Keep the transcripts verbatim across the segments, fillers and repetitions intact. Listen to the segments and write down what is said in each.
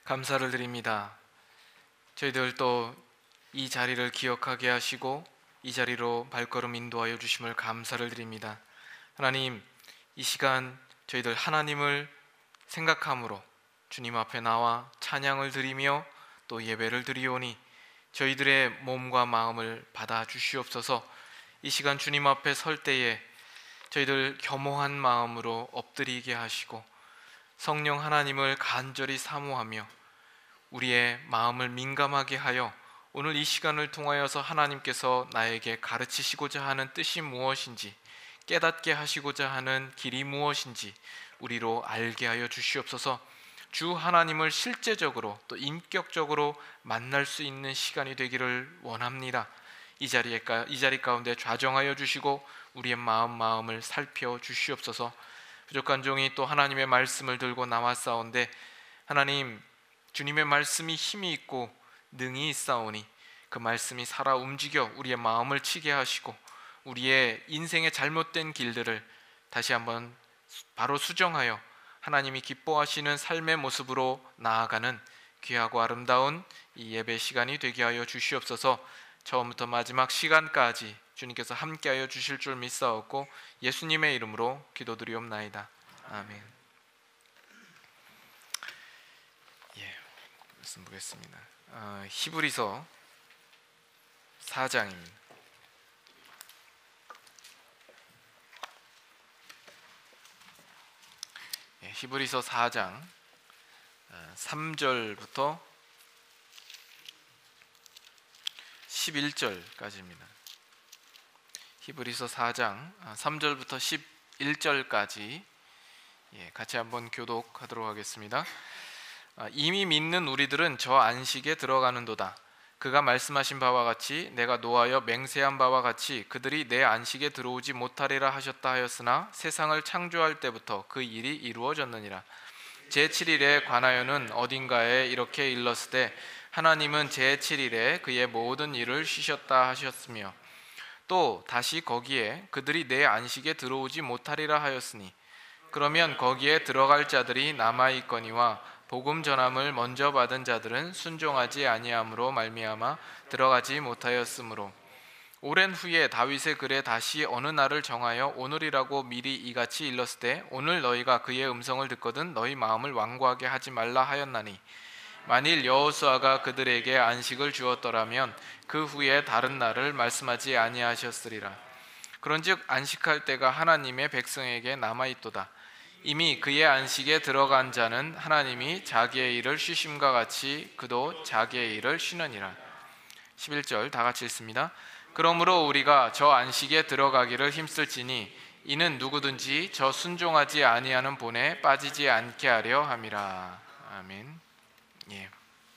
감사를 드립니다. 저희들 또 이 자리를 기억하게 하시고 이 자리로 발걸음 인도하여 주심을 감사를 드립니다. 하나님, 이 시간 저희들 하나님을 생각함으로 주님 앞에 나와 찬양을 드리며 또 예배를 드리오니 저희들의 몸과 마음을 받아 주시옵소서. 이 시간 주님 앞에 설 때에 저희들 겸허한 마음으로 엎드리게 하시고 성령 하나님을 간절히 사모하며 우리의 마음을 민감하게 하여 오늘 이 시간을 통하여서 하나님께서 나에게 가르치시고자 하는 뜻이 무엇인지, 깨닫게 하시고자 하는 길이 무엇인지 우리로 알게 하여 주시옵소서. 주 하나님을 실제적으로 또 인격적으로 만날 수 있는 시간이 되기를 원합니다. 이 자리에 이 자리 가운데 좌정하여 주시고 우리의 마음 마음을 살펴 주시옵소서. 부족한 종이 또 하나님의 말씀을 들고 나왔사온데 하나님, 주님의 말씀이 힘이 있고 능이 있사오니 그 말씀이 살아 움직여 우리의 마음을 치게 하시고 우리의 인생의 잘못된 길들을 다시 한번 바로 수정하여 하나님이 기뻐하시는 삶의 모습으로 나아가는 귀하고 아름다운 이 예배 시간이 되게 하여 주시옵소서. 처음부터 마지막 시간까지 주님께서 함께하여 주실 줄 믿사옵고 예수님의 이름으로 기도드리옵나이다. 아멘. 예, 말씀 보겠습니다. 어, 히브리서 사 장입니다. 예, 히브리서 사 장 삼 절부터 십일 절까지입니다. 히브리서 사 장 삼 절부터 십일 절까지 예, 같이 한번 교독하도록 하겠습니다. 이미 믿는 우리들은 저 안식에 들어가는도다. 그가 말씀하신 바와 같이 내가 노하여 맹세한 바와 같이 그들이 내 안식에 들어오지 못하리라 하셨다 하였으나 세상을 창조할 때부터 그 일이 이루어졌느니라. 제칠 일에 관하여는 어딘가에 이렇게 일렀으되 하나님은 제칠 일에 그의 모든 일을 쉬셨다 하셨으며 또 다시 거기에 그들이 내 안식에 들어오지 못하리라 하였으니 그러면 거기에 들어갈 자들이 남아있거니와 복음 전함을 먼저 받은 자들은 순종하지 아니함으로 말미암아 들어가지 못하였으므로 오랜 후에 다윗의 글에 다시 어느 날을 정하여 오늘이라고 미리 이같이 일렀을 때 오늘 너희가 그의 음성을 듣거든 너희 마음을 완고하게 하지 말라 하였나니 만일 여호수아가 그들에게 안식을 주었더라면 그 후에 다른 날을 말씀하지 아니하셨으리라. 그런즉 안식할 때가 하나님의 백성에게 남아있도다. 이미 그의 안식에 들어간 자는 하나님이 자기의 일을 쉬심과 같이 그도 자기의 일을 쉬느니라. 십일 절 다 같이 읽습니다. 그러므로 우리가 저 안식에 들어가기를 힘쓸지니 이는 누구든지 저 순종하지 아니하는 본에 빠지지 않게 하려 함이라. 아멘. 예.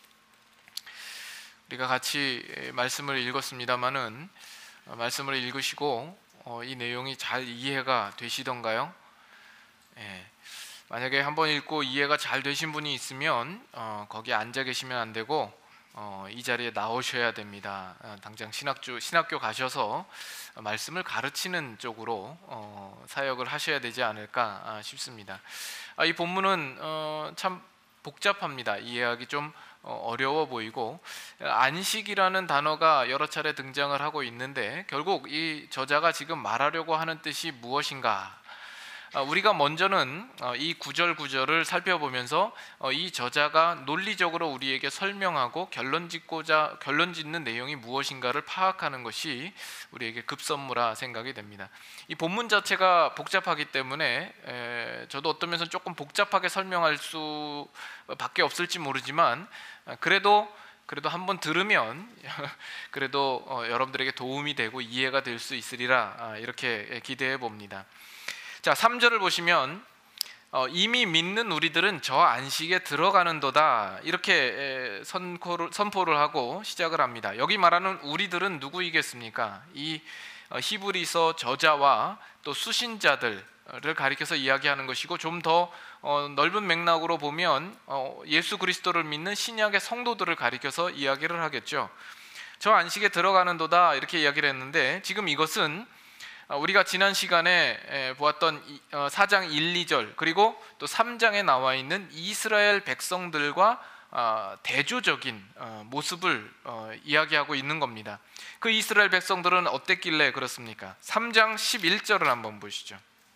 우리가 같이 말씀을 읽었습니다마는 말씀을 읽으시고 어, 이 내용이 잘 이해가 되시던가요? 예. 만약에 한번 읽고 이해가 잘 되신 분이 있으면 어, 거기 앉아 계시면 안 되고 어, 이 자리에 나오셔야 됩니다. 어, 당장 신학교, 신학교 가셔서 말씀을 가르치는 쪽으로 어, 사역을 하셔야 되지 않을까 아, 싶습니다. 아, 이 본문은 어, 참 복잡합니다. 이해하기 좀 어려워 보이고 안식이라는 단어가 여러 차례 등장을 하고 있는데 결국 이 저자가 지금 말하려고 하는 뜻이 무엇인가? 우리가 먼저는 이 구절 구절을 살펴보면서 이 저자가 논리적으로 우리에게 설명하고 결론 짓고자 결론 짓는 내용이 무엇인가를 파악하는 것이 우리에게 급선무라 생각이 됩니다. 이 본문 자체가 복잡하기 때문에 에, 저도 어떤 면에서 조금 복잡하게 설명할 수밖에 없을지 모르지만 그래도 그래도 한번 들으면 그래도 어, 여러분들에게 도움이 되고 이해가 될 수 있으리라 아, 이렇게 기대해 봅니다. 자, 삼 절을 보시면 어, 이미 믿는 우리들은 저 안식에 들어가는도다 이렇게 선포를, 선포를 하고 시작을 합니다. 여기 말하는 우리들은 누구이겠습니까? 이 어, 히브리서 저자와 또 수신자들을 가리켜서 이야기하는 것이고 좀 더 어, 넓은 맥락으로 보면 어, 예수 그리스도를 믿는 신약의 성도들을 가리켜서 이야기를 하겠죠. 저 안식에 들어가는도다 이렇게 이야기를 했는데 지금 이것은 우리가 지난 시간에 보았던 사 장 일, 이 절 그리고 또 삼 장에 나와 있는 이스라엘 백성들과 어, 대조적인 어, 모습을 어, 이야기하고 있는 겁니다. 그 이스라엘 백성들은 어땠길래 그렇습니까? 삼 장 십일 절을 한번 보시죠.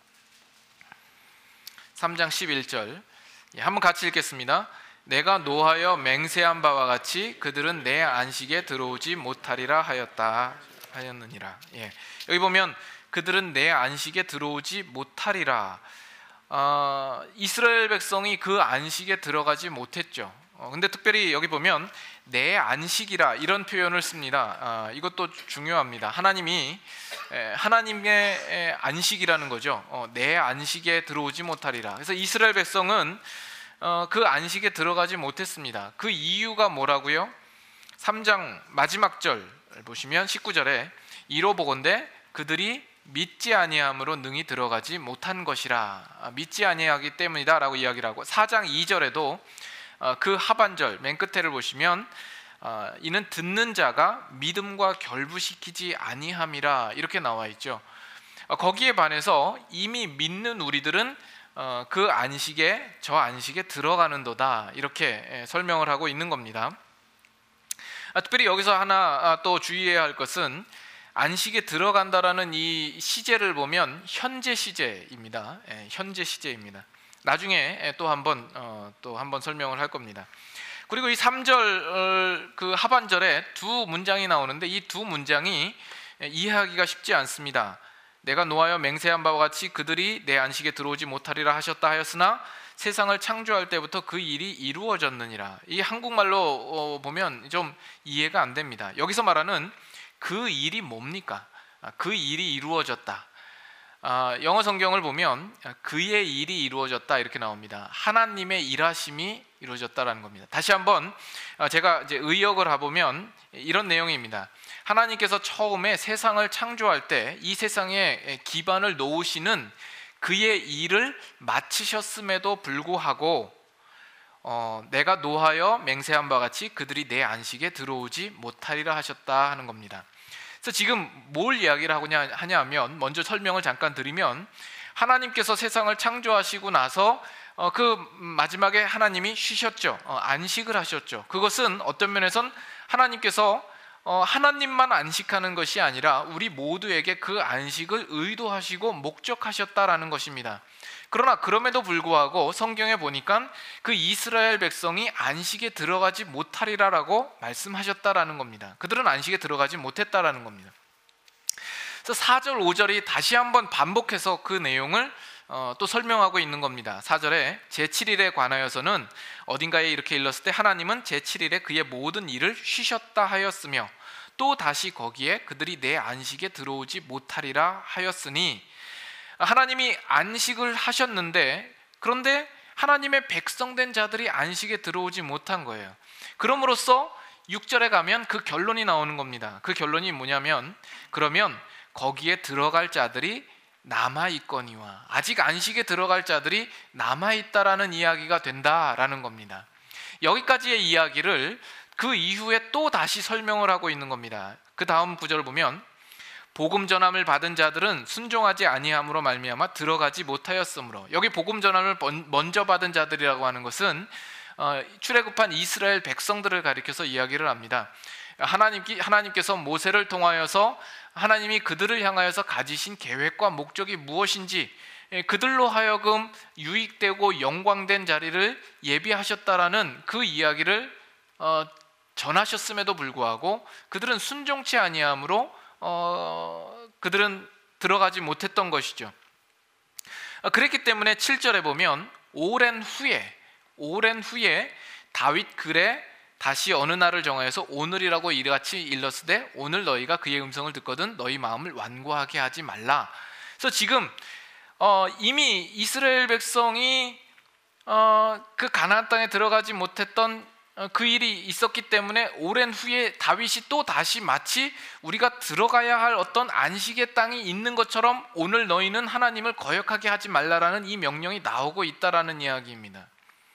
삼 장 십일 절, 예, 한번 같이 읽겠습니다. 내가 노하여 맹세한 바와 같이 그들은 내 안식에 들어오지 못하리라 하였다 하였느니라. 예, 여기 보면 그들은 내 안식에 들어오지 못하리라. 어, 이스라엘 백성이 그 안식에 들어가지 못했죠. 어, 근데 특별히 여기 보면 내 안식이라 이런 표현을 씁니다. 어, 이것도 중요합니다. 하나님이 에, 하나님의 에, 안식이라는 거죠. 어, 내 안식에 들어오지 못하리라. 그래서 이스라엘 백성은 어, 그 안식에 들어가지 못했습니다. 그 이유가 뭐라고요? 삼 장 마지막 절 보시면 십구 절에 이로 보건대 그들이 믿지 아니함으로 능히 들어가지 못한 것이라. 믿지 아니하기 때문이다 라고 이야기를 하고, 사 장 이 절에도 그 하반절 맨 끝에를 보시면 이는 듣는 자가 믿음과 결부시키지 아니함이라 이렇게 나와 있죠. 거기에 반해서 이미 믿는 우리들은 그 안식에 저 안식에 들어가는도다 이렇게 설명을 하고 있는 겁니다. 특별히 여기서 하나 또 주의해야 할 것은 안식에 들어간다라는 이 시제를 보면 현재 시제입니다. 현재 시제입니다. 나중에 또 한번 어, 또 한번 설명을 할 겁니다. 그리고 이 삼 절 그 하반절에 두 문장이 나오는데 이 두 문장이 이해하기가 쉽지 않습니다. 내가 노하여 맹세한 바와 같이 그들이 내 안식에 들어오지 못하리라 하셨다 하였으나 세상을 창조할 때부터 그 일이 이루어졌느니라. 이 한국말로 보면 좀 이해가 안 됩니다. 여기서 말하는 그 일이 뭡니까? 그 일이 이루어졌다. 아, 영어 성경을 보면 그의 일이 이루어졌다 이렇게 나옵니다. 하나님의 일하심이 이루어졌다라는 겁니다. 다시 한번 제가 이제 의역을 해보면 이런 내용입니다. 하나님께서 처음에 세상을 창조할 때 이 세상에 기반을 놓으시는 그의 일을 마치셨음에도 불구하고 어, 내가 노하여 맹세한 바 같이 그들이 내 안식에 들어오지 못하리라 하셨다 하는 겁니다. 그래서 지금 뭘 이야기를 하냐 하냐면, 먼저 설명을 잠깐 드리면, 하나님께서 세상을 창조하시고 나서 어, 그 마지막에 하나님이 쉬셨죠. 어, 안식을 하셨죠. 그것은 어떤 면에선 하나님께서 어, 하나님만 안식하는 것이 아니라 우리 모두에게 그 안식을 의도하시고 목적하셨다라는 것입니다. 그러나 그럼에도 불구하고 성경에 보니까 그 이스라엘 백성이 안식에 들어가지 못하리라라고 말씀하셨다라는 겁니다. 그들은 안식에 들어가지 못했다라는 겁니다. 그래서 사 절 오 절이 다시 한번 반복해서 그 내용을 어, 또 설명하고 있는 겁니다. 사 절에 제칠 일에 관하여서는 어딘가에 이렇게 일렀을 때 하나님은 제칠 일에 그의 모든 일을 쉬셨다 하였으며 또 다시 거기에 그들이 내 안식에 들어오지 못하리라 하였으니, 하나님이 안식을 하셨는데 그런데 하나님의 백성된 자들이 안식에 들어오지 못한 거예요. 그럼으로써 육 절에 가면 그 결론이 나오는 겁니다. 그 결론이 뭐냐면, 그러면 거기에 들어갈 자들이 남아있거니와, 아직 안식에 들어갈 자들이 남아있다라는 이야기가 된다라는 겁니다. 여기까지의 이야기를 그 이후에 또 다시 설명을 하고 있는 겁니다. 그 다음 구절을 보면 복음 전함을 받은 자들은 순종하지 아니함으로 말미암아 들어가지 못하였으므로, 여기 복음 전함을 먼저 받은 자들이라고 하는 것은 어, 출애굽한 이스라엘 백성들을 가리켜서 이야기를 합니다. 하나님께, 하나님께서 모세를 통하여서 하나님이 그들을 향하여서 가지신 계획과 목적이 무엇인지 그들로 하여금 유익되고 영광된 자리를 예비하셨다라는 그 이야기를 어, 전하셨음에도 불구하고 그들은 순종치 아니함으로 어, 그들은 들어가지 못했던 것이죠. 그랬기 때문에 칠 절에 보면 오랜 후에 오랜 후에 다윗 글에 다시 어느 날을 정하여서 오늘이라고 이같이 일렀으되 오늘 너희가 그의 음성을 듣거든 너희 마음을 완고하게 하지 말라. 그래서 지금 어, 이미 이스라엘 백성이 어, 그 가나안 땅에 들어가지 못했던 그 일이 있었기 때문에 오랜 후에 다윗이 또 다시 마치 우리가 들어가야 할 어떤 안식의 땅이 있는 것처럼 오늘 너희는 하나님을 거역하게 하지 말라라는 이 명령이 나오고 있다라는 이야기입니다.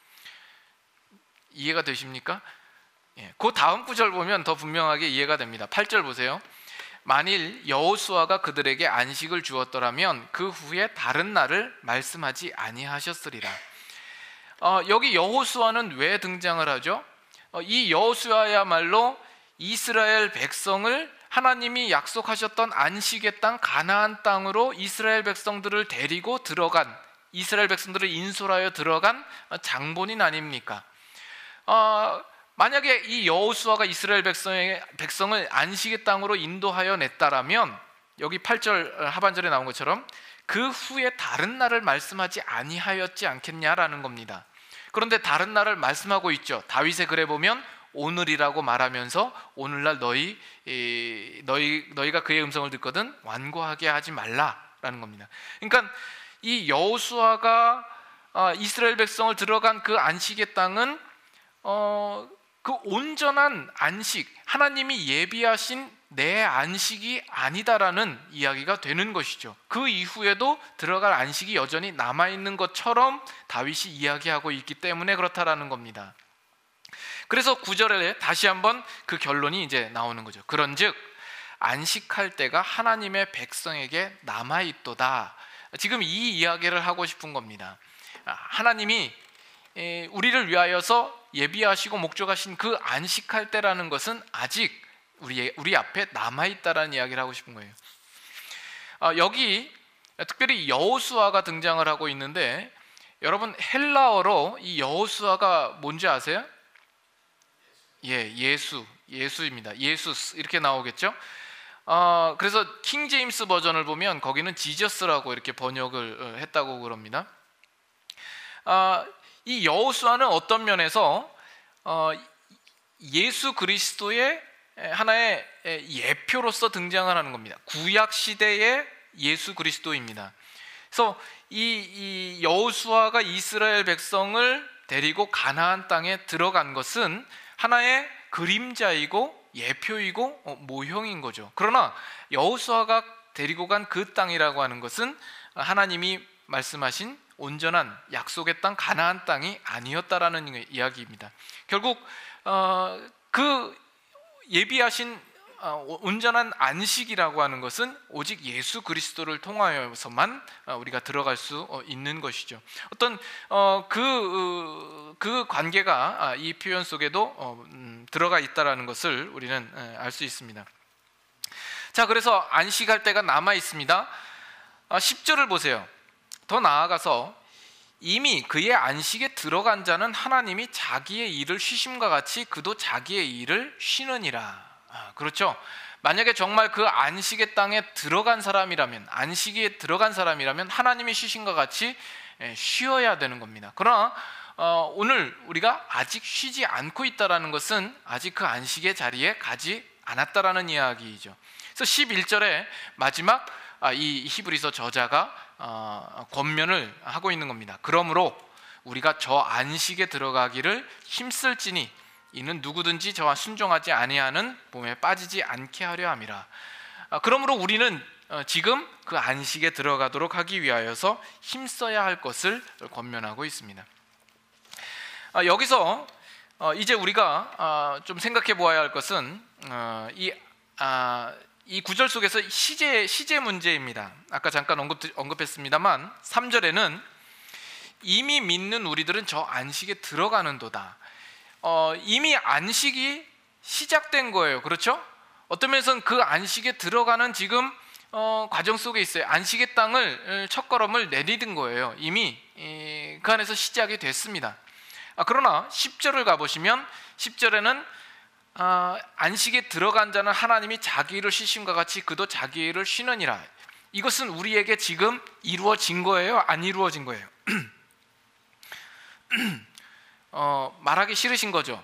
이해가 되십니까? 예, 그 다음 구절 보면 더 분명하게 이해가 됩니다. 팔 절 보세요. 만일 여호수아가 그들에게 안식을 주었더라면 그 후에 다른 날을 말씀하지 아니하셨으리라. 어, 여기 여호수아는 왜 등장을 하죠? 어, 이 여호수아야말로 이스라엘 백성을 하나님이 약속하셨던 안식의 땅 가나안 땅으로 이스라엘 백성들을 데리고 들어간, 이스라엘 백성들을 인솔하여 들어간 장본인 아닙니까? 어, 만약에 이 여호수아가 이스라엘 백성의, 백성을 안식의 땅으로 인도하여 냈다라면 여기 팔 절 하반절에 나온 것처럼 그 후에 다른 날을 말씀하지 아니하였지 않겠냐라는 겁니다. 그런데 다른 날을 말씀하고 있죠. 다윗의 글에 보면 오늘이라고 말하면서 오늘날 너희, 너희, 너희가 그의 음성을 듣거든 완고하게 하지 말라라는 겁니다. 그러니까 이 여호수아가 이스라엘 백성을 들어간 그 안식의 땅은 어, 그 온전한 안식, 하나님이 예비하신 내 안식이 아니다라는 이야기가 되는 것이죠. 그 이후에도 들어갈 안식이 여전히 남아있는 것처럼 다윗이 이야기하고 있기 때문에 그렇다라는 겁니다. 그래서 구 절에 다시 한번 그 결론이 이제 나오는 거죠. 그런즉 안식할 때가 하나님의 백성에게 남아있도다. 지금 이 이야기를 하고 싶은 겁니다. 하나님이 우리를 위하여서 예비하시고 목적하신 그 안식할 때라는 것은 아직 우리, 우리 앞에 남아있다라는 이야기를 하고 싶은 거예요. 여기 특별히 여호수아가 등장을 하고 있는데, 여러분 헬라어로 이 여호수아가 뭔지 아세요? 예, 예수, 예수입니다. 예수스 이렇게 나오겠죠. 어, 그래서 킹 제임스 버전을 보면 거기는 지저스라고 이렇게 번역을 했다고 그럽니다. 어, 이 여호수아는 어떤 면에서 어, 예수 그리스도의 하나의 예표로서 등장을 하는 겁니다. 구약 시대의 예수 그리스도입니다. 그래서 이, 이 여호수아가 이스라엘 백성을 데리고 가나안 땅에 들어간 것은 하나의 그림자이고 예표이고 어, 모형인 거죠. 그러나 여호수아가 데리고 간 그 땅이라고 하는 것은 하나님이 말씀하신 온전한 약속의 땅 가나안 땅이 아니었다라는 이야기입니다. 결국 어, 그 예비하신 어, 온전한 안식이라고 하는 것은 오직 예수 그리스도를 통하여서만 어, 우리가 들어갈 수 어, 있는 것이죠. 어떤 어, 그, 그 관계가 아, 이 표현 속에도 어, 음, 들어가 있다라는 것을 우리는 알 수 있습니다. 자, 그래서 안식할 때가 남아 있습니다. 아, 십 절을 보세요. 더 나아가서 이미 그의 안식에 들어간 자는 하나님이 자기의 일을 쉬심과 같이 그도 자기의 일을 쉬느니라. 아, 그렇죠. 만약에 정말 그 안식의 땅에 들어간 사람이라면, 안식에 들어간 사람이라면 하나님이 쉬심과 같이 쉬어야 되는 겁니다. 그러나 어, 오늘 우리가 아직 쉬지 않고 있다는 것은 아직 그 안식의 자리에 가지 않았다라는 이야기이죠. 그래서 십일 절에 마지막 아, 이 히브리서 저자가 어, 권면을 하고 있는 겁니다. 그러므로 우리가 저 안식에 들어가기를 힘쓸지니 이는 누구든지 저와 순종하지 아니하는 몸에 빠지지 않게 하려 함이라. 아, 그러므로 우리는 어, 지금 그 안식에 들어가도록 하기 위하여서 힘써야 할 것을 권면하고 있습니다. 아, 여기서 어, 이제 우리가 어, 좀 생각해 보아야 할 것은 어, 이 아, 이 구절 속에서 시제, 시제 문제입니다. 아까 잠깐 언급, 언급했습니다만 삼 절에는 이미 믿는 우리들은 저 안식에 들어가는도다. 어, 이미 안식이 시작된 거예요. 그렇죠? 어떤 면에서는 그 안식에 들어가는 지금 어, 과정 속에 있어요. 안식의 땅을 첫걸음을 내디딘 거예요. 이미 이, 그 안에서 시작이 됐습니다. 아, 그러나 십 절을 가보시면 십 절에는 아, 안식에 들어간 자는 하나님이 자기 일을 쉬심과 같이 그도 자기 일을 쉬느니라. 이것은 우리에게 지금 이루어진 거예요? 안 이루어진 거예요? 어, 말하기 싫으신 거죠?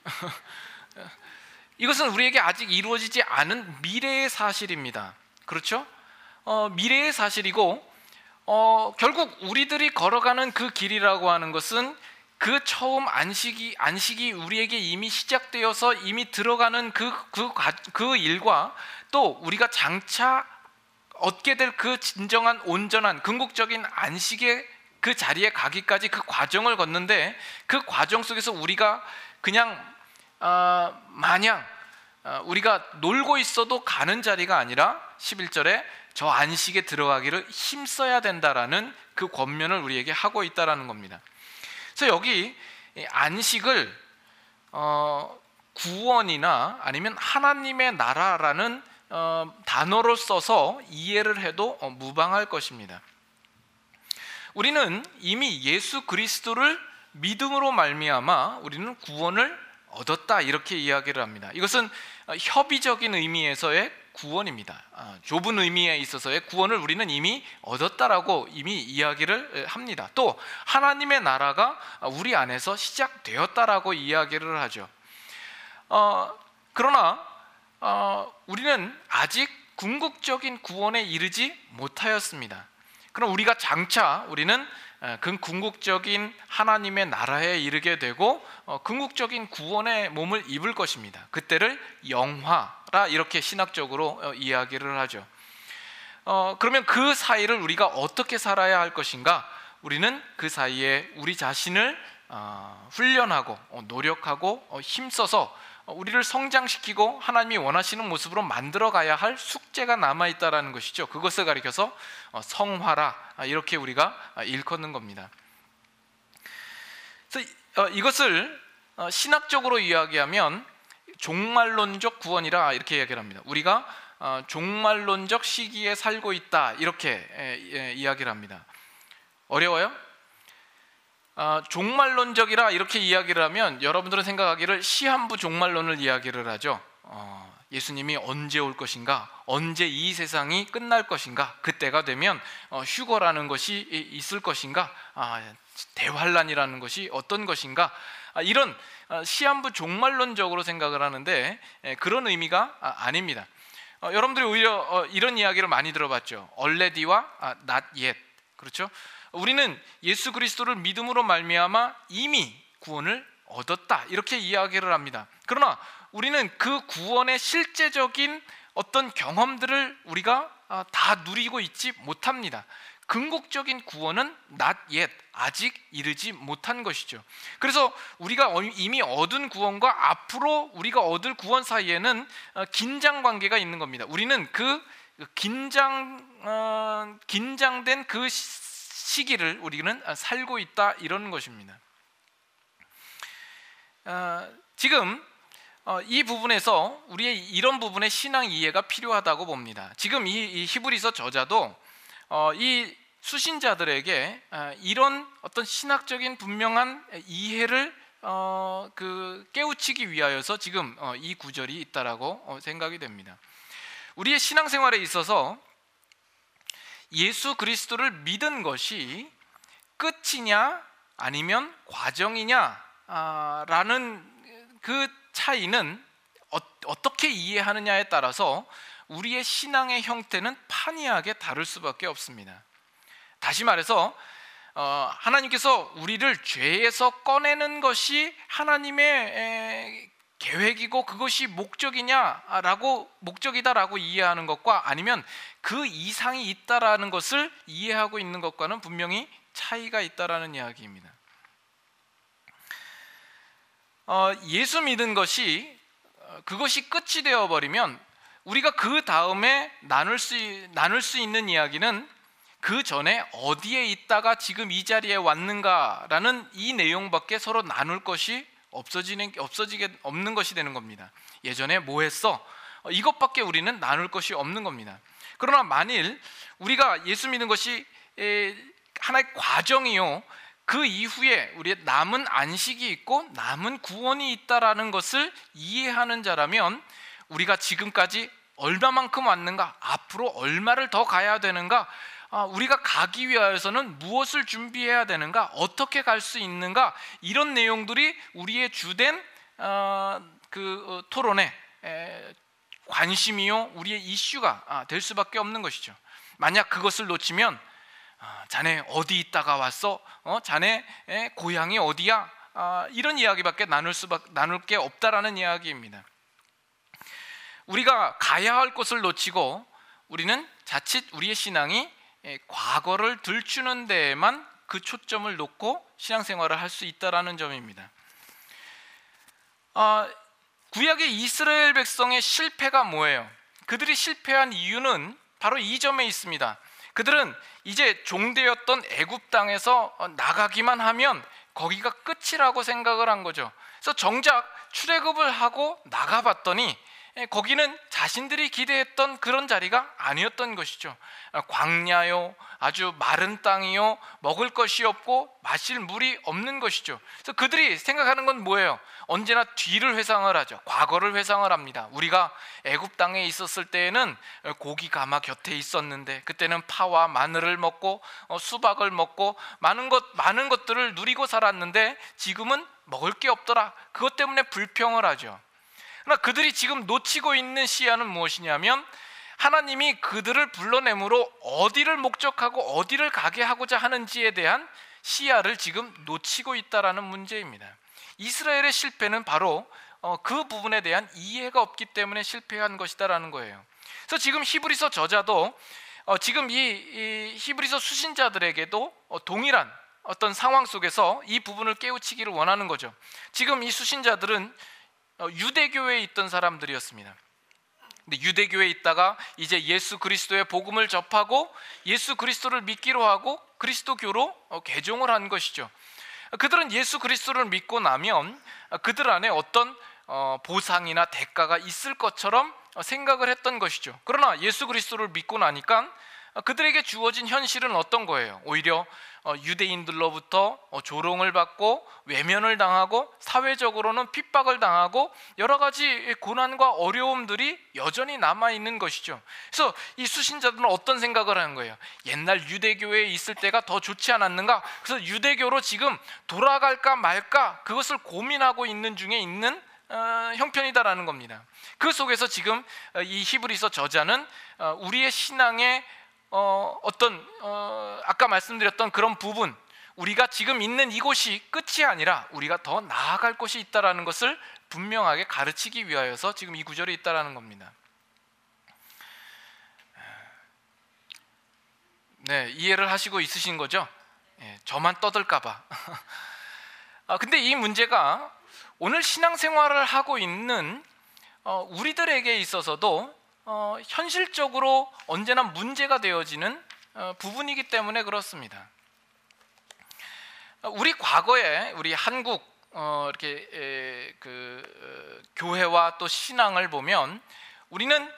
이것은 우리에게 아직 이루어지지 않은 미래의 사실입니다. 그렇죠? 어, 미래의 사실이고 어, 결국 우리들이 걸어가는 그 길이라고 하는 것은 그 처음 안식이, 안식이 우리에게 이미 시작되어서 이미 들어가는 그, 그, 그 일과 또 우리가 장차 얻게 될 그 진정한 온전한 궁극적인 안식의 그 자리에 가기까지 그 과정을 걷는데, 그 과정 속에서 우리가 그냥 어, 마냥 어, 우리가 놀고 있어도 가는 자리가 아니라 십일 절에 저 안식에 들어가기를 힘써야 된다라는 그 권면을 우리에게 하고 있다라는 겁니다. 그래서 여기 안식을 어, 구원이나 아니면 하나님의 나라라는 어, 단어로 써서 이해를 해도 어, 무방할 것입니다. 우리는 이미 예수 그리스도를 믿음으로 말미암아 우리는 구원을 얻었다, 이렇게 이야기를 합니다. 이것은 협의적인 의미에서의 구원입니다. 좁은 의미에 있어서의 구원을 우리는 이미 얻었다라고 이미 이야기를 합니다. 또 하나님의 나라가 우리 안에서 시작되었다라고 이야기를 하죠. 어, 그러나 어, 우리는 아직 궁극적인 구원에 이르지 못하였습니다. 그럼 우리가 장차 우리는 그 궁극적인 하나님의 나라에 이르게 되고 어, 궁극적인 구원의 몸을 입을 것입니다. 그때를 영화라 이렇게 신학적으로 어, 이야기를 하죠. 어, 그러면 그 사이를 우리가 어떻게 살아야 할 것인가? 우리는 그 사이에 우리 자신을 어, 훈련하고 어, 노력하고 어, 힘써서 우리를 성장시키고 하나님이 원하시는 모습으로 만들어가야 할 숙제가 남아있다는 것이죠. 그것을 가리켜서 성화라 이렇게 우리가 일컫는 겁니다. 그래서 이것을 신학적으로 이야기하면 종말론적 구원이라 이렇게 이야기를 합니다. 우리가 종말론적 시기에 살고 있다, 이렇게 이야기를 합니다. 어려워요? 아, 종말론적이라 이렇게 이야기를 하면 여러분들은 생각하기를 시한부 종말론을 이야기를 하죠. 어, 예수님이 언제 올 것인가, 언제 이 세상이 끝날 것인가, 그때가 되면 어, 휴거라는 것이 있을 것인가, 아, 대환란이라는 것이 어떤 것인가, 아, 이런 어, 시한부 종말론적으로 생각을 하는데 에, 그런 의미가 아, 아닙니다. 어, 여러분들이 오히려 어, 이런 이야기를 많이 들어봤죠. already와 아, not yet. 그렇죠? 우리는 예수 그리스도를 믿음으로 말미암아 이미 구원을 얻었다, 이렇게 이야기를 합니다. 그러나 우리는 그 구원의 실제적인 어떤 경험들을 우리가 다 누리고 있지 못합니다. 궁극적인 구원은 not yet, 아직 이르지 못한 것이죠. 그래서 우리가 이미 얻은 구원과 앞으로 우리가 얻을 구원 사이에는 긴장 관계가 있는 겁니다. 우리는 그 긴장, 어, 긴장된 그 시기를 우리는 살고 있다, 이런 것입니다. 어, 지금 어, 이 부분에서 우리의 이런 부분의 신앙 이해가 필요하다고 봅니다. 지금 이, 이 히브리서 저자도 어, 이 수신자들에게 어, 이런 어떤 신학적인 분명한 이해를 어, 그 깨우치기 위하여서 지금 어, 이 구절이 있다라고 어, 생각이 됩니다. 우리의 신앙생활에 있어서 예수 그리스도를 믿은 것이 끝이냐 아니면 과정이냐 라는 그 차이는 어떻게 이해하느냐에 따라서 우리의 신앙의 형태는 판이하게 다를 수밖에 없습니다. 다시 말해서 하나님께서 우리를 죄에서 꺼내는 것이 하나님의 계획이고 그것이 목적이냐라고 목적이다라고 이해하는 것과 아니면 그 이상이 있다라는 것을 이해하고 있는 것과는 분명히 차이가 있다라는 이야기입니다. 어, 예수 믿은 것이 그것이 끝이 되어 버리면 우리가 그 다음에 나눌 수 나눌 수 있는 이야기는 그 전에 어디에 있다가 지금 이 자리에 왔는가라는 이 내용밖에 서로 나눌 것이 없어지는 없어지게 없는 것이 되는 겁니다. 예전에 뭐 했어? 이것밖에 우리는 나눌 것이 없는 겁니다. 그러나 만일 우리가 예수 믿는 것이 하나의 과정이요, 그 이후에 우리의 남은 안식이 있고 남은 구원이 있다라는 것을 이해하는 자라면 우리가 지금까지 얼마만큼 왔는가, 앞으로 얼마를 더 가야 되는가, 우리가 가기 위하여서는 무엇을 준비해야 되는가, 어떻게 갈 수 있는가, 이런 내용들이 우리의 주된 그 토론의 관심이요, 우리의 이슈가 될 수밖에 없는 것이죠. 만약 그것을 놓치면 자네 어디 있다가 왔어? 어? 자네 고향이 어디야? 이런 이야기밖에 나눌 수밖에 나눌 게 없다라는 이야기입니다. 우리가 가야 할 곳을 놓치고 우리는 자칫 우리의 신앙이 과거를 들추는 데에만 그 초점을 놓고 신앙생활을 할 수 있다라는 점입니다. 아, 구약의 이스라엘 백성의 실패가 뭐예요? 그들이 실패한 이유는 바로 이 점에 있습니다. 그들은 이제 종되었던 애굽 땅에서 나가기만 하면 거기가 끝이라고 생각을 한 거죠. 그래서 정작 출애굽을 하고 나가봤더니 거기는 자신들이 기대했던 그런 자리가 아니었던 것이죠. 광야요, 아주 마른 땅이요, 먹을 것이 없고 마실 물이 없는 것이죠. 그래서 그들이 생각하는 건 뭐예요? 언제나 뒤를 회상을 하죠. 과거를 회상을 합니다. 우리가 애굽 땅에 있었을 때에는 고기 가마 곁에 있었는데 그때는 파와 마늘을 먹고 수박을 먹고 많은 것 많은 것들을 누리고 살았는데 지금은 먹을 게 없더라. 그것 때문에 불평을 하죠. 그러나 그들이 지금 놓치고 있는 시야는 무엇이냐면 하나님이 그들을 불러내므로 어디를 목적하고 어디를 가게 하고자 하는지에 대한 시야를 지금 놓치고 있다는 문제입니다. 이스라엘의 실패는 바로 그 부분에 대한 이해가 없기 때문에 실패한 것이다라는 거예요. 그래서 지금 히브리서 저자도 지금 이 히브리서 수신자들에게도 동일한 어떤 상황 속에서 이 부분을 깨우치기를 원하는 거죠. 지금 이 수신자들은 유대교회에 있던 사람들이었습니다. 근데 유대교회에 있다가 이제 예수 그리스도의 복음을 접하고 예수 그리스도를 믿기로 하고 그리스도교로 개종을 한 것이죠. 그들은 예수 그리스도를 믿고 나면 그들 안에 어떤 보상이나 대가가 있을 것처럼 생각을 했던 것이죠. 그러나 예수 그리스도를 믿고 나니까 그들에게 주어진 현실은 어떤 거예요? 오히려 유대인들로부터 조롱을 받고 외면을 당하고 사회적으로는 핍박을 당하고 여러 가지 고난과 어려움들이 여전히 남아있는 것이죠. 그래서 이 수신자들은 어떤 생각을 하는 거예요? 옛날 유대교회에 있을 때가 더 좋지 않았는가? 그래서 유대교로 지금 돌아갈까 말까 그것을 고민하고 있는 중에 있는 어, 형편이다라는 겁니다. 그 속에서 지금 이 히브리서 저자는 어, 우리의 신앙의 어, 어떤 어, 아까 말씀드렸던 그런 부분, 우리가 지금 있는 이곳이 끝이 아니라 우리가 더 나아갈 곳이 있다라는 것을 분명하게 가르치기 위하여서 지금 이 구절에 있다라는 겁니다. 네, 이해를 하시고 있으신 거죠? 네, 저만 떠들까봐. 아, 근데 이 문제가 오늘 신앙생활을 하고 있는 어, 우리들에게 있어서도 어, 현실적으로 언제나 문제가 되어지는 어, 부분이기 때문에 그렇습니다. 우리 과거에 우리 한국 어, 이렇게 에, 그 어, 교회와 또 신앙을 보면 우리는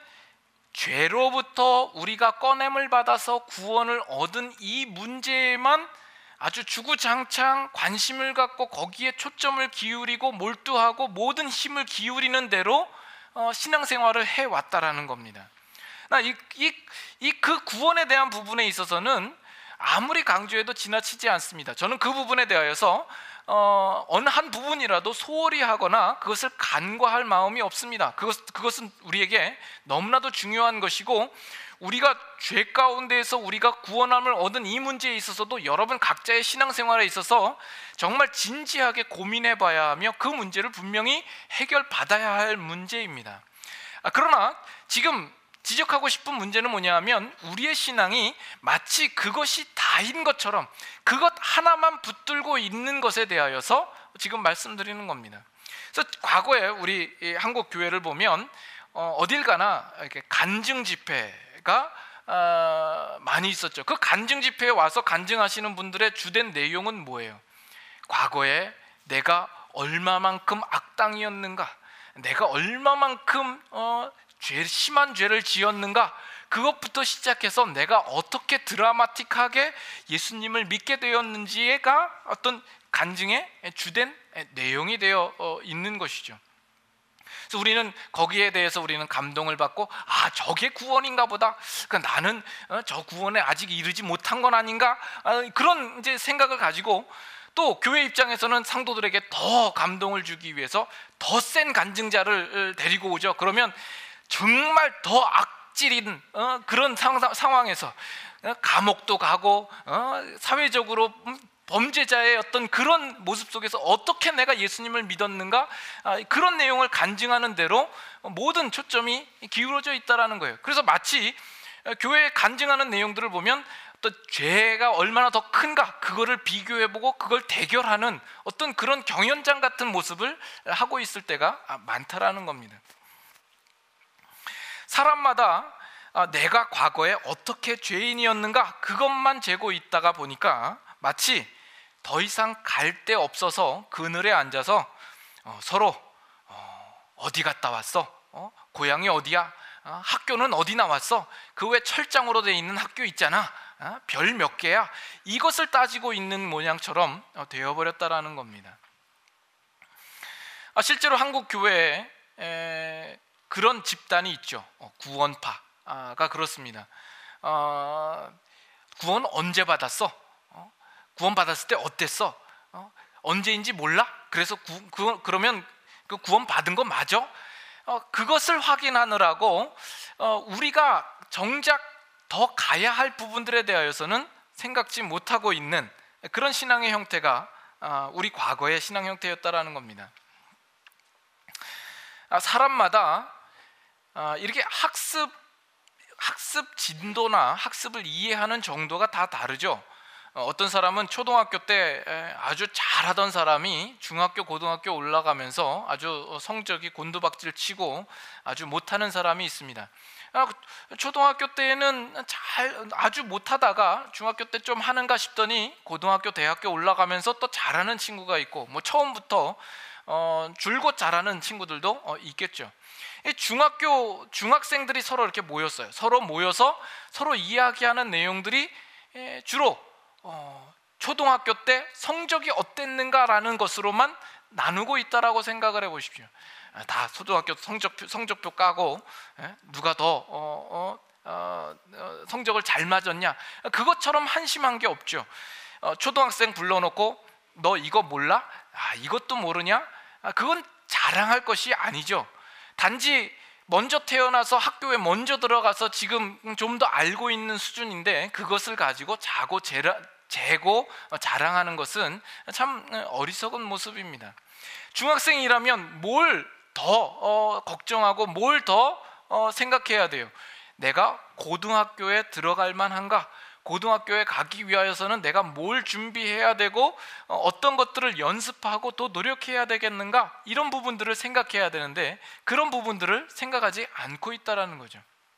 죄로부터 우리가 꺼냄을 받아서 구원을 얻은 이 문제에만 아주 주구장창 관심을 갖고 거기에 초점을 기울이고 몰두하고 모든 힘을 기울이는 대로 어, 신앙생활을 해왔다라는 겁니다. 이, 이, 이 그 구원에 대한 부분에 있어서는 아무리 강조해도 지나치지 않습니다. 저는 그 부분에 대하여서 어, 어느 한 부분이라도 소홀히 하거나 그것을 간과할 마음이 없습니다. 그것, 그것은 우리에게 너무나도 중요한 것이고 우리가 죄 가운데에서 우리가 구원함을 얻은 이 문제에 있어서도 여러분 각자의 신앙생활에 있어서 정말 진지하게 고민해 봐야 하며 그 문제를 분명히 해결받아야 할 문제입니다. 아, 그러나 지금 지적하고 싶은 문제는 뭐냐 하면 우리의 신앙이 마치 그것이 다인 것처럼 그것 하나만 붙들고 있는 것에 대하여서 지금 말씀드리는 겁니다. 그래서 과거에 우리 한국 교회를 보면 어, 어딜 가나 이렇게 간증 집회가 어, 많이 있었죠. 그 간증 집회에 와서 간증하시는 분들의 주된 내용은 뭐예요? 과거에 내가 얼마만큼 악당이었는가, 내가 얼마만큼 어, 죄, 심한 죄를 지었는가, 그것부터 시작해서 내가 어떻게 드라마틱하게 예수님을 믿게 되었는지가 어떤 간증의 주된 내용이 되어 있는 것이죠. 그래서 우리는 거기에 대해서 우리는 감동을 받고 아 저게 구원인가 보다. 그러니까 나는 저 구원에 아직 이르지 못한 건 아닌가, 그런 이제 생각을 가지고 또 교회 입장에서는 상도들에게 더 감동을 주기 위해서 더 센 간증자를 데리고 오죠. 그러면 정말 더 악질인 어, 그런 상, 상황에서 어, 감옥도 가고 어, 사회적으로 범죄자의 어떤 그런 모습 속에서 어떻게 내가 예수님을 믿었는가, 아, 그런 내용을 간증하는 대로 모든 초점이 기울어져 있다라는 거예요. 그래서 마치 교회에 간증하는 내용들을 보면 또 죄가 얼마나 더 큰가 그거를 비교해보고 그걸 대결하는 어떤 그런 경연장 같은 모습을 하고 있을 때가 많다라는 겁니다. 사람마다 내가 과거에 어떻게 죄인이었는가 그것만 재고 있다가 보니까 마치 더 이상 갈 데 없어서 그늘에 앉아서 서로 어디 갔다 왔어? 어? 고향이 어디야? 어? 학교는 어디 나왔어? 그 외 철장으로 돼 있는 학교 있잖아. 어? 별 몇 개야? 이것을 따지고 있는 모양처럼 어, 되어버렸다라는 겁니다. 아, 실제로 한국 교회에 에, 그런 집단이 있죠. 어, 구원파가 그렇습니다. 어, 구원 언제 받았어? 어? 구원 받았을 때 어땠어? 어? 언제인지 몰라? 그래서 구, 그, 그러면 그 구원 받은 거 맞아? 어, 그것을 확인하느라고 어, 우리가 정작 더 가야 할 부분들에 대하여서는 생각지 못하고 있는 그런 신앙의 형태가 어, 우리 과거의 신앙 형태였다라는 겁니다. 아, 사람마다 어, 이렇게 학습 학습 진도나 학습을 이해하는 정도가 다 다르죠. 어, 어떤 사람은 초등학교 때 아주 잘하던 사람이 중학교, 고등학교 올라가면서 아주 성적이 곤두박질 치고 아주 못하는 사람이 있습니다. 아, 초등학교 때는 잘 아주 못하다가 중학교 때 좀 하는가 싶더니 고등학교, 대학교 올라가면서 또 잘하는 친구가 있고, 뭐 처음부터 어, 줄곧 잘하는 친구들도 어, 있겠죠. 중학교 중학생들이 서로 이렇게 모였어요. 서로 모여서 서로 이야기하는 내용들이 주로 어, 초등학교 때 성적이 어땠는가라는 것으로만 나누고 있다라고 생각을 해보십시오. 다 초등학교 성적표, 성적표 까고 에? 누가 더 어, 어, 어, 어, 성적을 잘 맞았냐, 그것처럼 한심한 게 없죠. 어, 초등학생 불러놓고 너 이거 몰라? 아, 이것도 모르냐? 아, 그건 자랑할 것이 아니죠. 단지 먼저 태어나서 학교에 먼저 들어가서 지금 좀 더 알고 있는 수준인데 그것을 가지고 자고 재라, 재고 자랑하는 것은 참 어리석은 모습입니다. 중학생이라면 뭘 더 어, 걱정하고 뭘 더 어, 생각해야 돼요. 내가 고등학교에 들어갈 만한가? 고등학교에 가기 위하여서는 내가 뭘 준비해야 되고 어, 어떤 것들을 연습하고 또 노력해야 되겠는가? 이런 부분들을 생각해야 되는데 그런 부분들을 생각하지 않고 있다라는 거죠.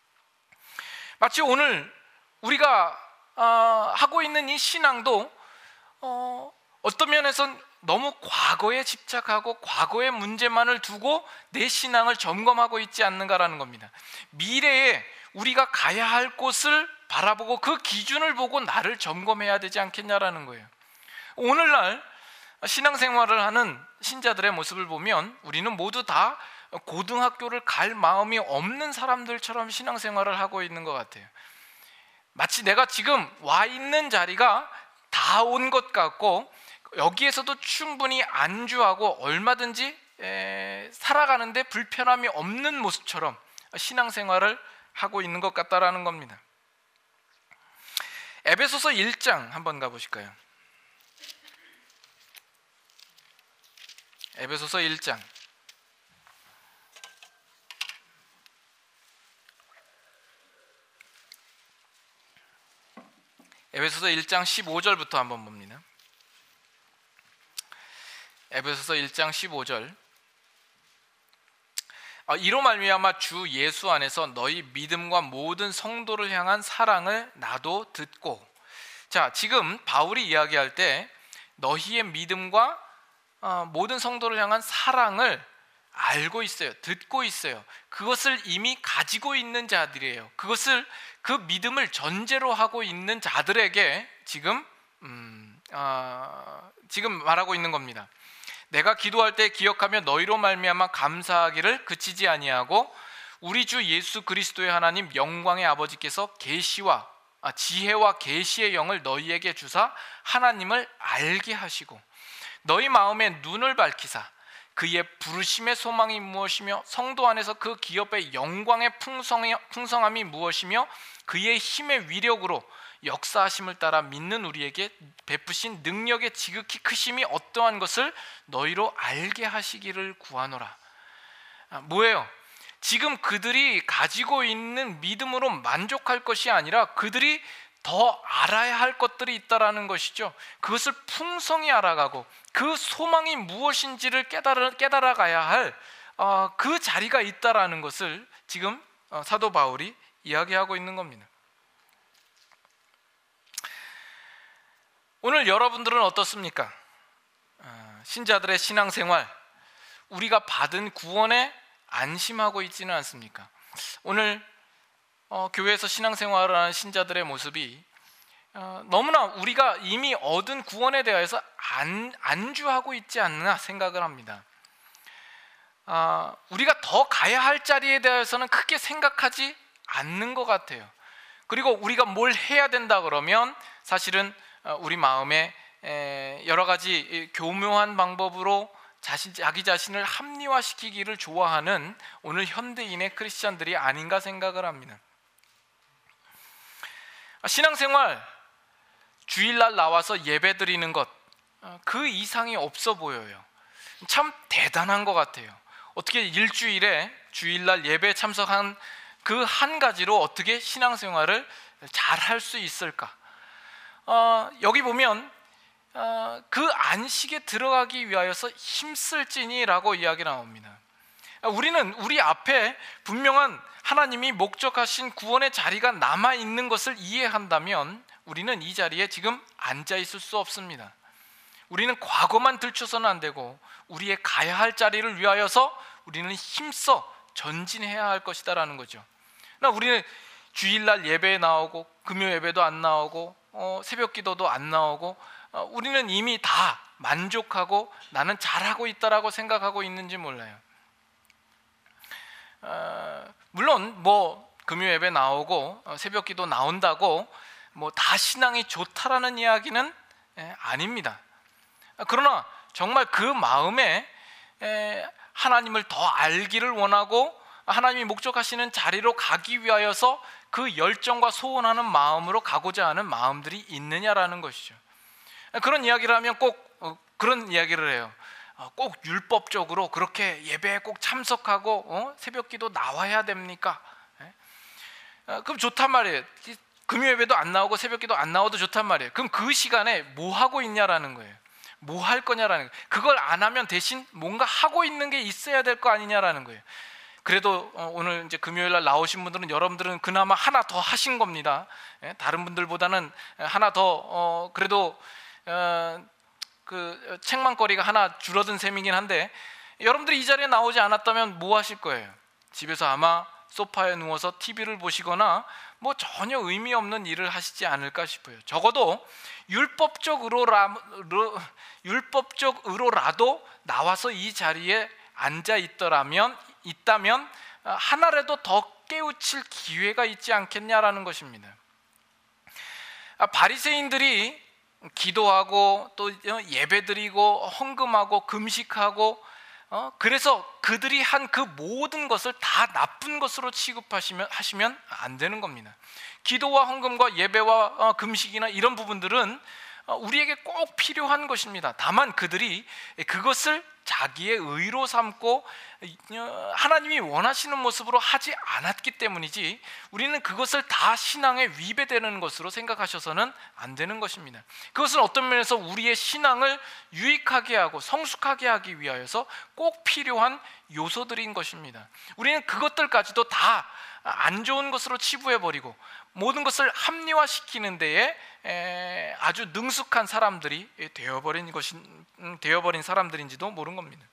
마치 오늘 우리가 어, 하고 있는 이 신앙도 어, 어떤 면에선 너무 과거에 집착하고 과거의 문제만을 두고 내 신앙을 점검하고 있지 않는가라는 겁니다. 미래에 우리가 가야 할 곳을 바라보고 그 기준을 보고 나를 점검해야 되지 않겠냐라는 거예요. 오늘날 신앙생활을 하는 신자들의 모습을 보면 우리는 모두 다 고등학교를 갈 마음이 없는 사람들처럼 신앙생활을 하고 있는 것 같아요. 마치 내가 지금 와 있는 자리가 다 온 것 같고 여기에서도 충분히 안주하고 얼마든지 에, 살아가는데 불편함이 없는 모습처럼 신앙생활을 하고 있는 것 같다라는 겁니다. 에베소서 일 장 한번 가보실까요? 에베소서 일 장 에베소서 일 장 십오 절부터 한번 봅니다. 에베소서 일 장 십오 절. 아, 이로 말미암아 주 예수 안에서 너희 믿음과 모든 성도를 향한 사랑을 나도 듣고. 자, 지금 바울이 이야기할 때 너희의 믿음과 어, 모든 성도를 향한 사랑을 알고 있어요. 듣고 있어요. 그것을 이미 가지고 있는 자들이에요. 그것을 그 믿음을 전제로 하고 있는 자들에게 지금 음, 어, 지금 말하고 있는 겁니다. 내가 기도할 때 기억하며 너희로 말미암아 감사하기를 그치지 아니하고 우리 주 예수 그리스도의 하나님 영광의 아버지께서 계시와 아, 지혜와 계시의 영을 너희에게 주사 하나님을 알게 하시고 너희 마음의 눈을 밝히사 그의 부르심의 소망이 무엇이며 성도 안에서 그 기업의 영광의 풍성함이 무엇이며 그의 힘의 위력으로 역사하심을 따라 믿는 우리에게 베푸신 능력의 지극히 크심이 어떠한 것을 너희로 알게 하시기를 구하노라. 아, 뭐예요? 지금 그들이 가지고 있는 믿음으로 만족할 것이 아니라 그들이 더 알아야 할 것들이 있다라는 것이죠. 그것을 풍성히 알아가고 그 소망이 무엇인지를 깨달아, 깨달아가야 할 그 어, 자리가 있다라는 것을 지금 어, 사도 바울이 이야기하고 있는 겁니다. 오늘 여러분들은 어떻습니까? 어, 신자들의 신앙생활, 우리가 받은 구원의 안심하고 있지는 않습니까? 오늘 어, 교회에서 신앙생활을 하는 신자들의 모습이 어, 너무나 우리가 이미 얻은 구원에 대해서 안, 안주하고 있지 않나 생각을 합니다. 어, 우리가 더 가야 할 자리에 대해서는 크게 생각하지 않는 것 같아요. 그리고 우리가 뭘 해야 된다 그러면 사실은 우리 마음에 여러 가지 교묘한 방법으로 자신, 자기 자신을 합리화시키기를 좋아하는 오늘 현대인의 크리스찬들이 아닌가 생각을 합니다. 신앙생활, 주일날 나와서 예배 드리는 것, 그 이상이 없어 보여요. 참 대단한 것 같아요. 어떻게 일주일에 주일날 예배에 참석한 그 한 가지로 어떻게 신앙생활을 잘 할 수 있을까? 어, 여기 보면 어, 그 안식에 들어가기 위하여서 힘쓸지니라고 이야기 나옵니다. 우리는 우리 앞에 분명한 하나님이 목적하신 구원의 자리가 남아있는 것을 이해한다면 우리는 이 자리에 지금 앉아 있을 수 없습니다. 우리는 과거만 들춰서는 안 되고 우리의 가야 할 자리를 위하여서 우리는 힘써 전진해야 할 것이다라는 거죠. 그러나 우리는 주일날 예배에 나오고 금요 예배도 안 나오고 어, 새벽 기도도 안 나오고 어, 우리는 이미 다 만족하고 나는 잘하고 있다라고 생각하고 있는지 몰라요. 어, 물론 뭐 금요 예배 나오고 어, 새벽 기도 나온다고 뭐 다 신앙이 좋다라는 이야기는 예, 아닙니다. 그러나 정말 그 마음에 에, 하나님을 더 알기를 원하고 하나님이 목적하시는 자리로 가기 위하여서 그 열정과 소원하는 마음으로 가고자 하는 마음들이 있느냐라는 것이죠. 그런 이야기를 하면 꼭 어, 그런 이야기를 해요. 어, 꼭 율법적으로 그렇게 예배에 꼭 참석하고 어? 새벽기도 나와야 됩니까? 예? 어, 그럼 좋단 말이에요. 금요 예배도 안 나오고 새벽기도 안 나와도 좋단 말이에요. 그럼 그 시간에 뭐 하고 있냐라는 거예요. 뭐 할 거냐라는 거예요. 그걸 안 하면 대신 뭔가 하고 있는 게 있어야 될 거 아니냐라는 거예요. 그래도 오늘 이제 금요일 날 나오신 분들은 여러분들은 그나마 하나 더 하신 겁니다. 다른 분들보다는 하나 더 어 그래도 어 그 책망거리가 하나 줄어든 셈이긴 한데 여러분들이 이 자리에 나오지 않았다면 뭐 하실 거예요? 집에서 아마 소파에 누워서 티비를 보시거나 뭐 전혀 의미 없는 일을 하시지 않을까 싶어요. 적어도 율법적으로라, 율법적으로라도 나와서 이 자리에 앉아 있더라면 있다면 하나라도 더 깨우칠 기회가 있지 않겠냐라는 것입니다. 바리새인들이 기도하고 또 예배드리고 헌금하고 금식하고 어? 그래서 그들이 한 그 모든 것을 다 나쁜 것으로 취급하시면 하시면 안 되는 겁니다. 기도와 헌금과 예배와 어, 금식이나 이런 부분들은 어, 우리에게 꼭 필요한 것입니다. 다만 그들이 그것을 자기의 의로 삼고 하나님이 원하시는 모습으로 하지 않았기 때문이지 우리는 그것을 다 신앙에 위배되는 것으로 생각하셔서는 안 되는 것입니다. 그것은 어떤 면에서 우리의 신앙을 유익하게 하고 성숙하게 하기 위하여서 꼭 필요한 요소들인 것입니다. 우리는 그것들까지도 다 안 좋은 것으로 치부해버리고 모든 것을 합리화시키는 데에 에, 아주 능숙한 사람들이 되어버린 것인 되어버린 사람들인지도 모르는 겁니다.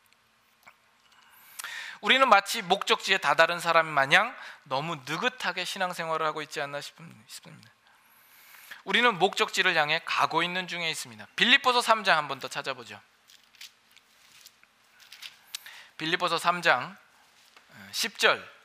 우리는 마치 목적지에 다다른 사람 마냥 너무 느긋하게 신앙생활을 하고 있지 않나 싶습니다. 우리는 목적지를 향해 가고 있는 중에 있습니다. 빌립보서 삼 장 한번 더 찾아보죠. 빌립보서 삼 장 십 절.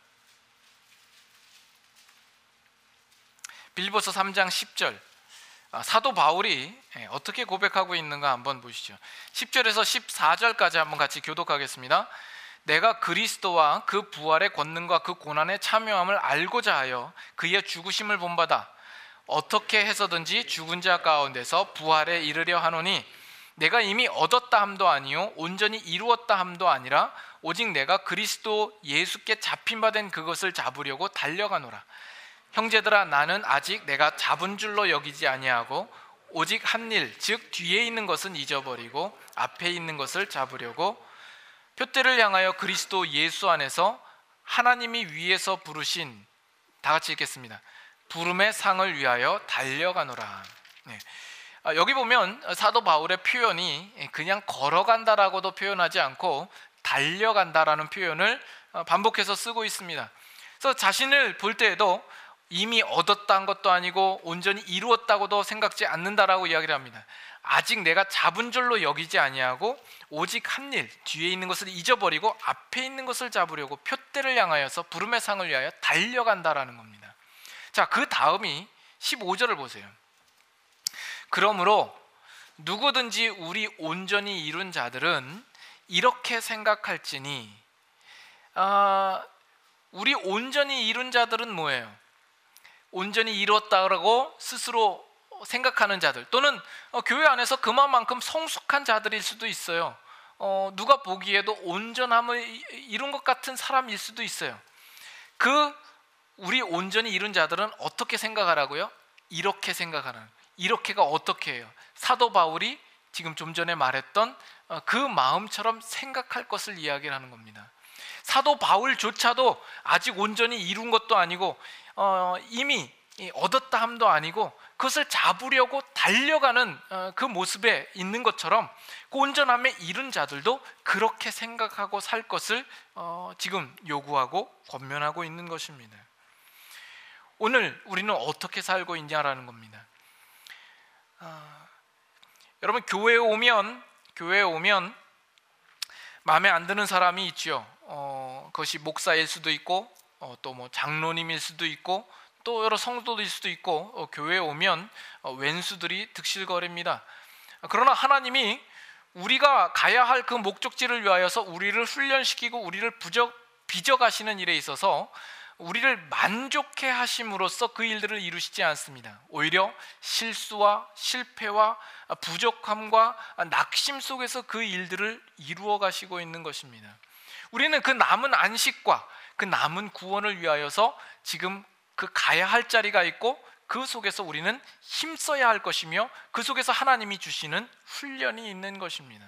빌립보서 삼 장 십 절. 사도 바울이 어떻게 고백하고 있는가 한번 보시죠. 십 절에서 십사 절까지 한번 같이 교독하겠습니다. 내가 그리스도와 그 부활의 권능과 그 고난의 참여함을 알고자 하여 그의 죽으심을 본받아 어떻게 해서든지 죽은 자 가운데서 부활에 이르려 하노니 내가 이미 얻었다 함도 아니요 온전히 이루었다 함도 아니라 오직 내가 그리스도 예수께 잡힌 바 된 그것을 잡으려고 달려가노라. 형제들아 나는 아직 내가 잡은 줄로 여기지 아니하고 오직 한 일 즉 뒤에 있는 것은 잊어버리고 앞에 있는 것을 잡으려고 표대를 향하여 그리스도 예수 안에서 하나님이 위에서 부르신 다 같이 읽겠습니다. 부름의 상을 위하여 달려가노라. 네. 여기 보면 사도 바울의 표현이 그냥 걸어간다라고도 표현하지 않고 달려간다라는 표현을 반복해서 쓰고 있습니다. 그래서 자신을 볼 때에도 이미 얻었다는 것도 아니고 온전히 이루었다고도 생각지 않는다라고 이야기를 합니다. 아직 내가 잡은 줄로 여기지 아니하고 오직 한 일, 뒤에 있는 것을 잊어버리고 앞에 있는 것을 잡으려고 표대를 향하여서 부름의 상을 위하여 달려간다라는 겁니다. 자, 그 다음이 십오 절을 보세요. 그러므로 누구든지 우리 온전히 이룬 자들은 이렇게 생각할지니, 아, 우리 온전히 이룬 자들은 뭐예요? 온전히 이뤘다고 스스로 생각하는 자들, 또는 어, 교회 안에서 그만큼 성숙한 자들일 수도 있어요. 어, 누가 보기에도 온전함을 이룬 것 같은 사람일 수도 있어요. 그 우리 온전히 이룬 자들은 어떻게 생각하라고요? 이렇게 생각하라는. 이렇게가 어떻게 해요? 사도 바울이 지금 좀 전에 말했던 어, 그 마음처럼 생각할 것을 이야기를 하는 겁니다. 사도 바울조차도 아직 온전히 이룬 것도 아니고 어, 이미 얻었다 함도 아니고 그것을 잡으려고 달려가는 어, 그 모습에 있는 것처럼 그 온전함에 이른 자들도 그렇게 생각하고 살 것을 어, 지금 요구하고 권면하고 있는 것입니다. 오늘 우리는 어떻게 살고 있냐라는 겁니다. 어, 여러분, 교회에 오면 교회에 오면 마음에 안 드는 사람이 있죠. 어, 그것이 목사일 수도 있고 어, 또 뭐 장로님일 수도 있고 또 여러 성도일 수도 있고 어, 교회에 오면 어, 왼수들이 득실거립니다. 그러나 하나님이 우리가 가야 할 그 목적지를 위하여서 우리를 훈련시키고 우리를 부적, 빚어가시는 일에 있어서 우리를 만족해 하심으로써 그 일들을 이루시지 않습니다. 오히려 실수와 실패와 부족함과 낙심 속에서 그 일들을 이루어 가시고 있는 것입니다. 우리는 그 남은 안식과 그 남은 구원을 위하여서 지금 그 가야 할 자리가 있고 그 속에서 우리는 힘써야 할 것이며 그 속에서 하나님이 주시는 훈련이 있는 것입니다.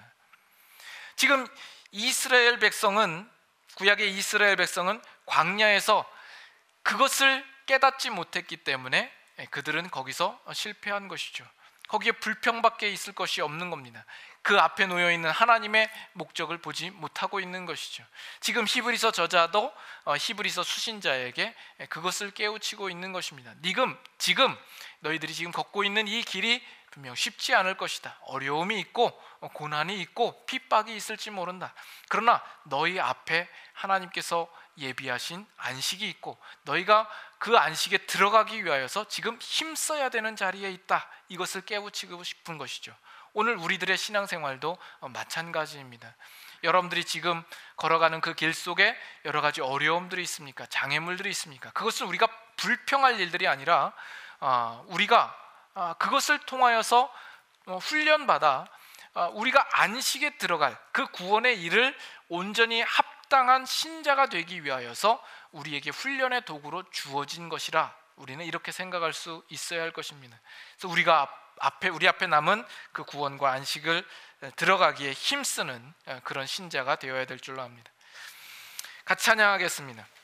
지금 이스라엘 백성은, 구약의 이스라엘 백성은 광야에서 그것을 깨닫지 못했기 때문에 그들은 거기서 실패한 것이죠. 거기에 불평밖에 있을 것이 없는 겁니다. 그 앞에 놓여 있는 하나님의 목적을 보지 못하고 있는 것이죠. 지금 히브리서 저자도 히브리서 수신자에게 그것을 깨우치고 있는 것입니다. 지금 지금 너희들이 지금 걷고 있는 이 길이 분명 쉽지 않을 것이다. 어려움이 있고 고난이 있고 핍박이 있을지 모른다. 그러나 너희 앞에 하나님께서 예비하신 안식이 있고 너희가 그 안식에 들어가기 위하여서 지금 힘써야 되는 자리에 있다. 이것을 깨우치고 싶은 것이죠. 오늘 우리들의 신앙생활도 마찬가지입니다. 여러분들이 지금 걸어가는 그 길 속에 여러 가지 어려움들이 있습니까? 장애물들이 있습니까? 그것은 우리가 불평할 일들이 아니라 우리가 그것을 통하여서 훈련받아 우리가 안식에 들어갈 그 구원의 일을 온전히 합당한 신자가 되기 위하여서 우리에게 훈련의 도구로 주어진 것이라 우리는 이렇게 생각할 수 있어야 할 것입니다. 그래서 우리가 앞에 우리 앞에 남은 그 구원과 안식을 들어가기에 힘쓰는 그런 신자가 되어야 될 줄로 압니다. 같이 찬양하겠습니다.